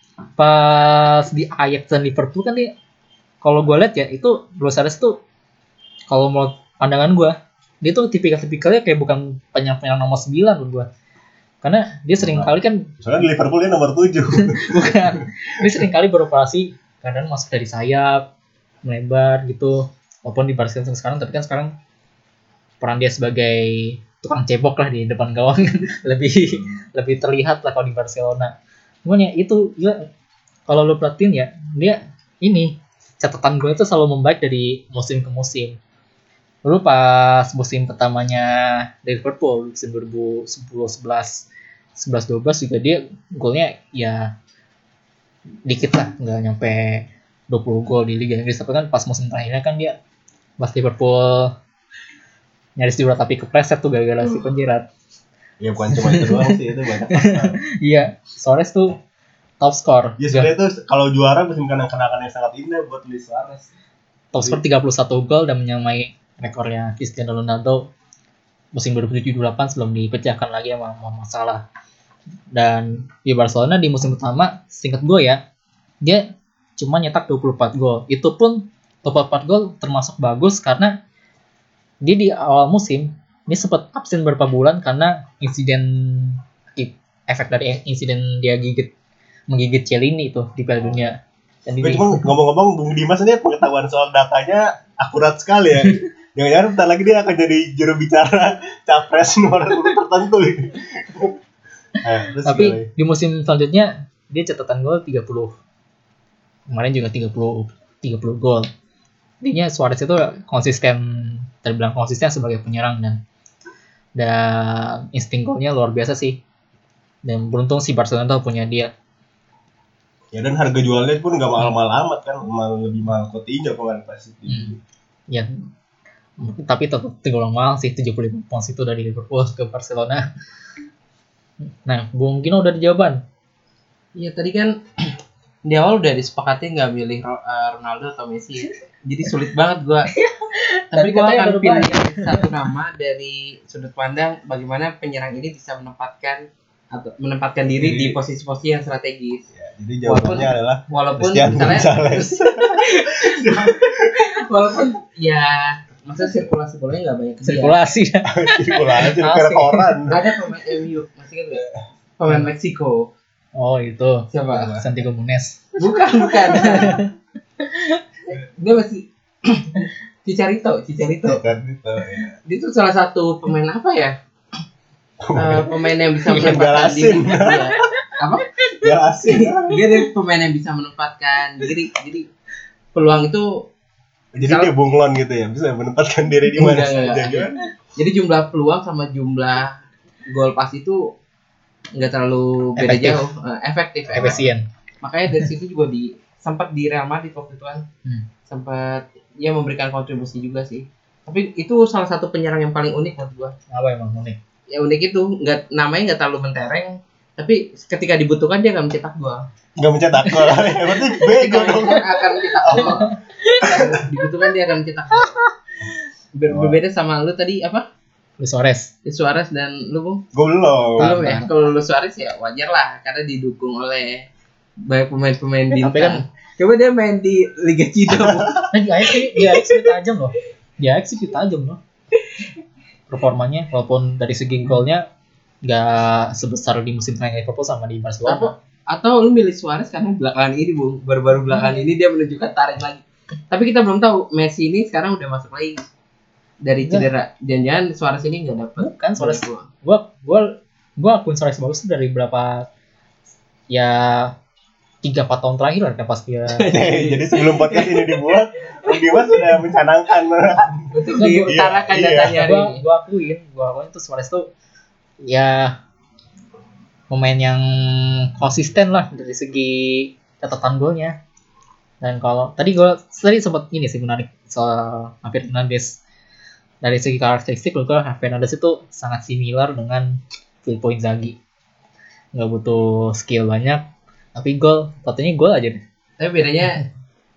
pas di Ajax dan Liverpool kan dia, kalau gue lihat ya itu Luis Suarez tuh kalau mau pandangan gue dia tuh tipikal-tipikalnya kayak bukan penyerang nomor sembilan menurut gue. Karena dia sering kali kan Soalnya di Liverpool dia nomor tujuh. bukan dia sering kali beroperasi kadang masuk dari sayap melebar gitu. Walaupun di Barcelona sekarang tapi kan sekarang peran dia sebagai tukang cebok lah di depan gawang lebih lebih terlihat lah kalau di Barcelona. Cuman ya itu juga kalau lo perhatiin ya dia ini catatan gue itu selalu membaik dari musim ke musim. Dulu pas musim pertamanya dari Liverpool musim dua ribu sepuluh sebelas sebelas dua belas juga dia golnya ya dikit lah, nggak nyampe dua puluh gol di Liga Inggris. Tapi kan pas musim terakhirnya kan dia pas Liverpool nyaris juara tapi kepleset tuh gara-gara si penjirat. Ya bukan cuma itu doang sih, itu banyak faktor. Iya, Suarez tuh top skor. Ya sebenarnya itu kalau juara musim kenang-kenangan yang sangat indah buat Luis Suarez. Top skor tiga puluh satu gol dan menyamai rekornya Cristiano Ronaldo musim dua ribu tujuh dua ribu delapan sebelum dipecahkan lagi sama Mohamed Salah. Dan di Barcelona di musim pertama, singkat gue ya, dia cuma nyetak dua puluh empat gol. Itu pun dua puluh empat gol termasuk bagus karena dia di awal musim dia sempat absen beberapa bulan karena insiden efek dari insiden dia gigit menggigit Chiellini itu di Piala Dunia. Dan Gue ini cuma ngomong-ngomong Bung Dimas ini pengetahuan soal datanya akurat sekali ya. Jangan-jangan bentar lagi dia akan jadi juru bicara capres nomor tertentu. Nah, terus tapi gimana? di musim selanjutnya dia catatan gol tiga puluh. Kemarin juga tiga puluh tiga puluh gol. Intinya Suarez itu konsisten, terbilang konsisten sebagai penyerang dan dan insting golnya luar biasa sih. Dan beruntung si Barcelona tuh punya dia. Ya dan harga jualnya pun nggak mahal-mahal amat kan, malah lebih mahal Coutinho kemarin pasti. Hmm. Ya, tapi tetap tergolong mahal sih, tujuh puluh lima pounds itu dari Liverpool ke Barcelona. Nah, Bung Gino udah di jawaban. Iya tadi kan di awal udah disepakati nggak milih uh, Ronaldo atau Messi ya. Jadi sulit banget gua. Tapi Tadi gua katanya akan udah pilih banyak. satu nama dari sudut pandang bagaimana penyerang ini bisa menempatkan atau menempatkan diri di posisi-posisi yang strategis. Ya, jadi jawabannya Walaupun- adalah Walaupun Christian misalnya Gonzalez. walaupun ya masa sirkulasi bolanya nggak banyak ke dia. Sirkulasi ya. Sirkulasi Asik. kayak koran. Ada pemain M U, masih kan nggak? Pemain Meksiko. Oh, itu. Siapa? Santiago Munez. Bukan, bukan. Dia masih Cicarito, Cicarito. Kan gitu ya. Dia tuh salah satu pemain apa ya? Eh, pemain yang bisa Pemain menempatkan Galasin. diri. Iya. Apa? Ya asik. Dia dari pemain yang bisa menempatkan diri. Jadi peluang itu Jadi Kalau- dia bunglon gitu ya, bisa menempatkan diri di mana Enggak, saja enggak. kan. jadi jumlah peluang sama jumlah gol pas itu nggak terlalu beda Efektif. jauh. Eh, efektif. Efisien. Makanya dari situ juga di sempat di Real Madrid waktu itu kan. Hmm. Sempat ya memberikan kontribusi juga sih. Tapi itu salah satu penyerang yang paling unik menurut gua. Apa emang unik? Ya unik itu nggak namanya nggak terlalu mentereng, tapi ketika dibutuhkan dia akan mencetak gol. Enggak mencetak gol. Ya berarti bego Ketika dong. dibutuhkan akan mencetak gol. Dibutuhkan dia akan mencetak gol. Ber- Oh. Berbeda sama lu tadi apa? Luis Suarez. Luis Suarez dan lu Bung? Gue belum. Belum ya. Nah. Kalau Luis Suarez ya wajar lah karena didukung oleh banyak pemain-pemain Eh, tapi bintang. Coba dia main di Liga Cina. Bung. Nah, di Ajax sih, di Ajax sih tajam loh. Di Ajax sih tajam loh. Performanya walaupun dari segi golnya nggak sebesar di musim terakhir Liverpool sama di Barcelona. Apa? Atau lu milih Suarez karena belakangan ini Bung, baru-baru belakangan ini dia menunjukkan tarik lagi. Tapi kita belum tahu Messi ini sekarang udah masuk lagi dari Enggak. cedera. Jangan-jangan Suarez ini nggak dapet. Bukan Suarez. gol. Gua gua gua akuin Suarez bagus tuh dari berapa ya tiga empat tahun terakhir lah kan pas dia Jadi sebelum podcast ini dibuat, Om Dimas sudah mencanangkan. Untuk Enggak, gua- diutarakan iya, datanya hari gua ini. gua akuin gua akuin tuh Suarez tuh ya pemain yang konsisten lah dari segi catatan golnya. Dan kalau tadi gue tadi sempat ini sih menarik soal Javier Hernandez, dari segi karakteristik menurut gue Javier Hernandez itu sangat similar dengan Filippo Inzaghi, nggak butuh skill banyak tapi gol katanya gol aja deh. Tapi bedanya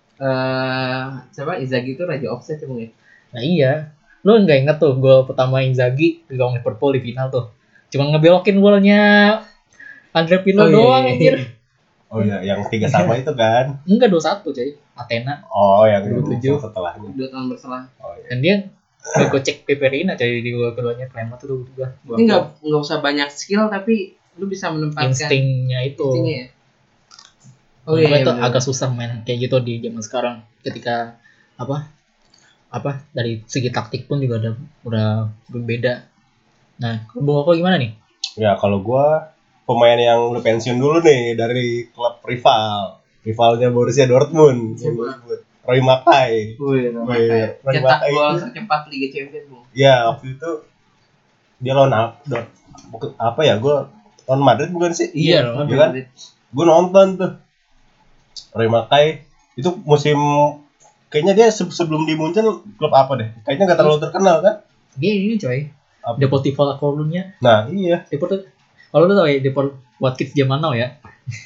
eh siapa Inzaghi itu raja offset ya Bung ya? Nah iya, lu nggak inget tuh gol pertama Inzaghi di gawang Liverpool di final tuh, cuma ngebelokin golnya Andre Pirlo Oh, iya, doang iya, anjir. Oh iya, yang tiga sama itu kan. Enggak dua satu coy, Athena. Oh, yang dua puluh tujuh. yang setelahnya. Dua tahun berselang. Oh iya. Dan dia ngegocek Pepe Reina coy di gol keduanya, keren banget tuh gua. Gua Ini nggak nggak usah banyak skill tapi lu bisa menempatkan instingnya itu. instingnya ya. Oh Menurut iya, gua iya itu bener. agak susah main kayak gitu di zaman sekarang ketika apa apa dari segi taktik pun juga udah udah berbeda. Nah, Bung Koko gimana nih? Ya kalau gua pemain yang udah pensiun dulu nih dari klub rival, rivalnya Borussia Dortmund. Yang gua sebut Roy Mackay. Wih, Wih, Roy cetak Mackay gol itu- tercepat Liga Champions Bung. Ya waktu itu dia lawan ap- Dort- bukan- apa ya? Gua lawan Madrid bukan sih? Iya, lawan iya kan? Madrid. Gue nonton tuh Roy Mackay itu musim kayaknya dia se- sebelum di Munchen klub apa deh? Kayaknya nggak terlalu terkenal kan? Dia ini coy. Apa? Deportivo La Coruña. Nah iya. Deportivo kalau lu tahu ya Deport buat kids zaman now ya.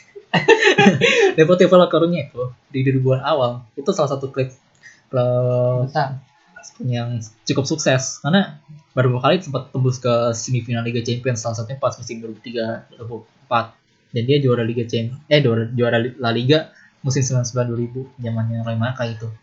Deportivo La Coruña itu di dua ribuan awal itu salah satu klub klub Besar. yang cukup sukses karena baru beberapa kali sempat tembus ke semifinal Liga Champions, salah satunya pas musim dua ribu tiga dua ribu empat, dan dia juara Liga Champions eh juara, juara La Liga musim sembilan puluh sembilan dua ribu zamannya Roy Mackay itu.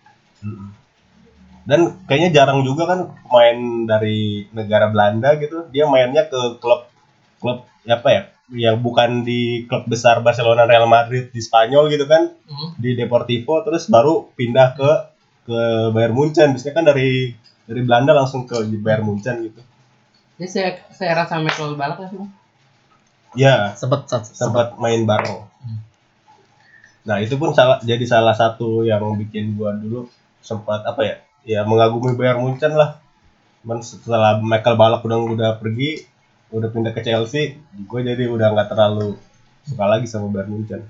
Dan kayaknya jarang juga kan main dari negara Belanda gitu. Dia mainnya ke klub klub apa ya? Yang bukan di klub besar Barcelona, Real Madrid di Spanyol gitu kan. Hmm. Di Deportivo terus baru pindah ke ke Bayern Munchen. Biasanya kan dari dari Belanda langsung ke Bayern Munchen gitu. Ini saya saya rasa Michael Balak lah sih Bung. Ya, Sempat sempat sempat main bareng. Hmm. Nah, itu pun salah jadi salah satu yang bikin gua dulu sempat apa ya? Ya mengagumi Bayern Munchen lah. Cuman setelah Michael Ballack udah udah pergi, udah pindah ke Chelsea, gue jadi udah nggak terlalu suka lagi sama Bayern Munchen.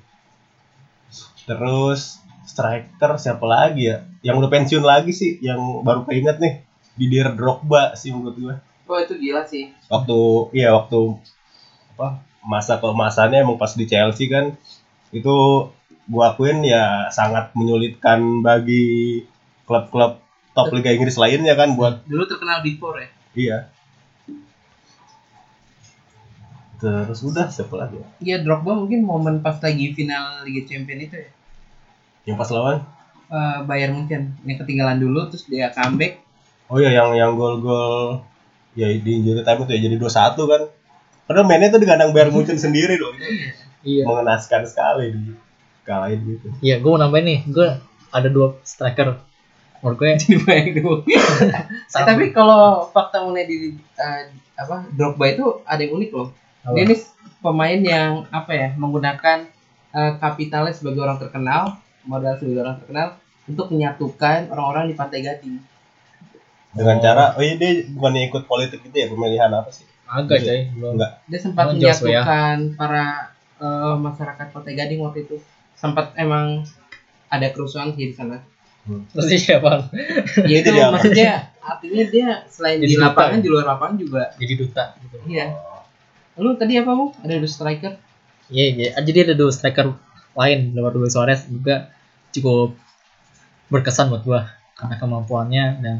Terus striker siapa lagi ya? Yang udah pensiun lagi sih, yang baru keinget nih, Didier Drogba sih menurut gue. Oh itu gila sih. Waktu iya waktu apa masa keemasannya emang pas di Chelsea kan itu gua akuin ya sangat menyulitkan bagi klub-klub top Liga Inggris lainnya kan buat Dulu terkenal Big Four ya. iya. Terus udah siapa lagi ya? Iya Drogba mungkin momen pas lagi final Liga Champions itu ya. Yang pas lawan? Uh, Bayern Munchen yang ketinggalan dulu terus dia comeback. Oh iya yang yang gol-gol ya di injury time itu ya jadi dua satu kan. Padahal mainnya tuh di kandang Bayern Munchen sendiri loh. Iya. Mengenaskan sekali di kalahin gitu. Iya, gue mau nambahin nih, gue ada dua striker. Menurut gue Jadi banyak dulu. Eh, tapi kalau fakta mengenai di uh, apa Drogba itu ada yang unik loh. Apa? Dia ini pemain yang apa ya menggunakan uh, kapitalnya sebagai orang terkenal, modal sebagai orang terkenal untuk menyatukan orang-orang di Pantai Gading. Dengan Oh. cara oh iya dia bukannya ikut politik gitu ya pemilihan apa sih? agak coy, belum. Enggak. Dia sempat Oh, Joshua ya. menyatukan para uh, masyarakat Pantai Gading waktu itu. Sempat emang ada kerusuhan sih di sana. Terus dia siapa? Ya itu Jadi apa? maksudnya artinya dia selain Jadi di duta. lapangan di luar lapangan juga. Jadi duta gitu. Iya. Lu tadi apa Mu? Ada dua striker? Iya, iya. Jadi ada dua striker lain, Luis Suarez juga cukup berkesan buat gua karena kemampuannya dan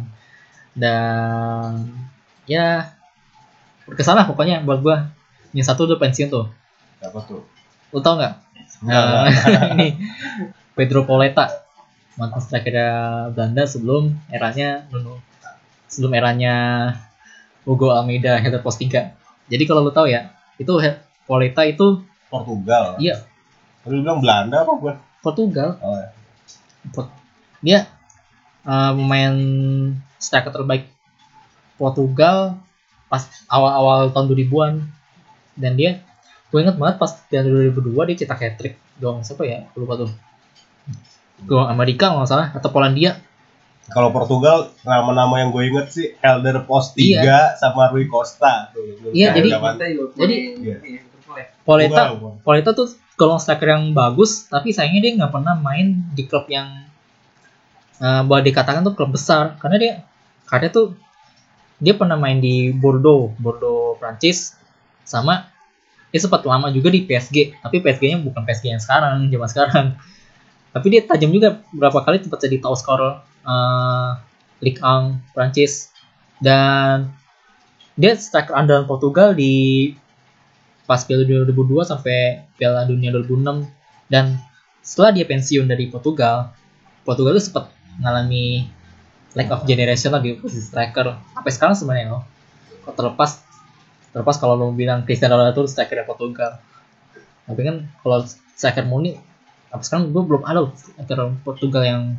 dan ya berkesan lah pokoknya buat gua. Yang satu udah pensiun tuh. Siapa tuh? Lu tau nggak? Enggak, Nah, ini Pedro Pauleta, mantan striker Belanda sebelum eranya Nuno, sebelum eranya Hugo Almeida header post tiga. Jadi kalau lu tahu ya, itu he- Pauleta itu Portugal. iya Lu bilang Belanda apa gua? Portugal. Oh ya. Port- Dia uh, pemain striker terbaik Portugal pas awal-awal tahun dua ribuan, dan dia gue inget banget pas di dua ribu dua dia cetak hat-trick gawang siapa ya, gue lupa tuh, gawang Amerika kalau nggak salah atau Polandia. Kalau Portugal nama-nama yang gue inget sih Elder Post tiga sama Rui Costa tuh. Iya, jadi- zaman- jadi Iya. Pauleta Bukan, bukan. Pauleta tuh golong striker yang bagus, tapi sayangnya dia nggak pernah main di klub yang uh, boleh dikatakan tuh klub besar, karena dia karena tuh dia pernah main di Bordeaux Bordeaux Prancis, sama dia sempat lama juga di P S G, tapi P S G-nya bukan P S G yang sekarang zaman sekarang, tapi dia tajam juga beberapa kali sempat jadi top scorer uh, Ligue satu Prancis, dan dia striker andalan Portugal di pas Piala Dunia dua ribu dua sampai Piala Dunia dua ribu enam, dan setelah dia pensiun dari Portugal, Portugal itu sempat mengalami lack of generation lah di posisi striker sampai sekarang sebenarnya loh. Terlepas terlepas kalau lo bilang Cristiano Ronaldo itu striker dari Portugal, tapi kan kalau striker murni sampai sekarang gue belum ada loh striker Portugal yang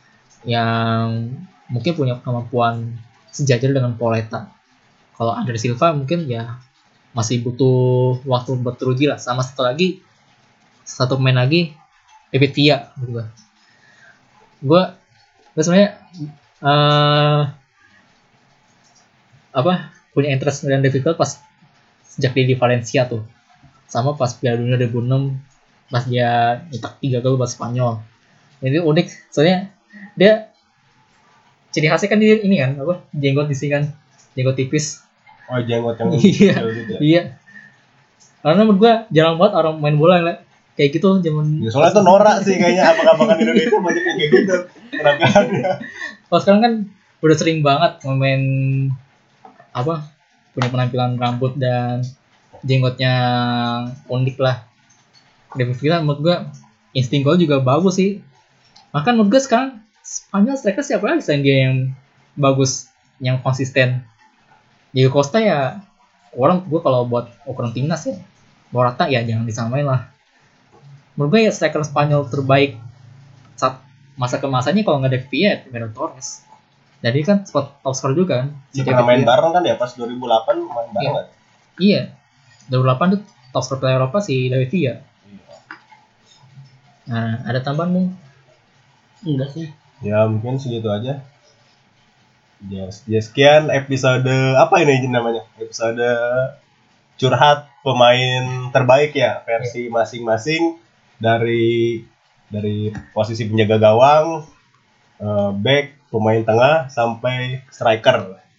yang mungkin punya kemampuan sejajar dengan Pauleta. Kalau Andre Silva mungkin ya masih butuh waktu buat teruji lah, sama satu lagi satu pemain lagi David Villa gitu gue gue gue sebenarnya uh, apa punya interest dengan David Villa pas sejak dia di Valencia tuh, sama pas Piala Dunia dua ribu enam pas dia nyetak tiga gol buat Spanyol. Jadi unik soalnya dia ciri khasnya kan dia ini kan apa jenggot di sini kan, jenggot tipis. Oh jenggot yang Iya. kecil gitu ya. Iya. Karena menurut gua jarang banget orang main bola yang kayak gitu zaman. Ya, soalnya tuh norak sih kayaknya abang-abangan Indonesia banyak yang kayak gitu. Penampilannya. Kalau sekarang kan udah sering banget main apa punya penampilan rambut dan jenggotnya unik lah. David Villa menurut gua insting gol juga bagus sih. Bahkan menurut gua sekarang Spanyol striker siapa lagi selain dia yang bagus, yang konsisten. Diego Costa ya orang gue kalau buat ukuran timnas ya Morata ya jangan disamain lah. Menurut gue ya striker Spanyol terbaik saat masa keemasannya kalau nggak ada Villa ya Fernando Torres. Jadi kan spot top scorer juga kan. Dia pernah main bareng kan ya pas dua ribu delapan main bareng. Iya. dua ribu delapan tuh top scorer Piala Eropa si David Villa. Nah, ada tambahan Mung? Enggak sih. Ya mungkin segitu aja. Ya, ya sekian episode apa ini namanya? Episode curhat pemain terbaik ya versi masing-masing dari dari posisi penjaga gawang, uh, back, pemain tengah sampai striker.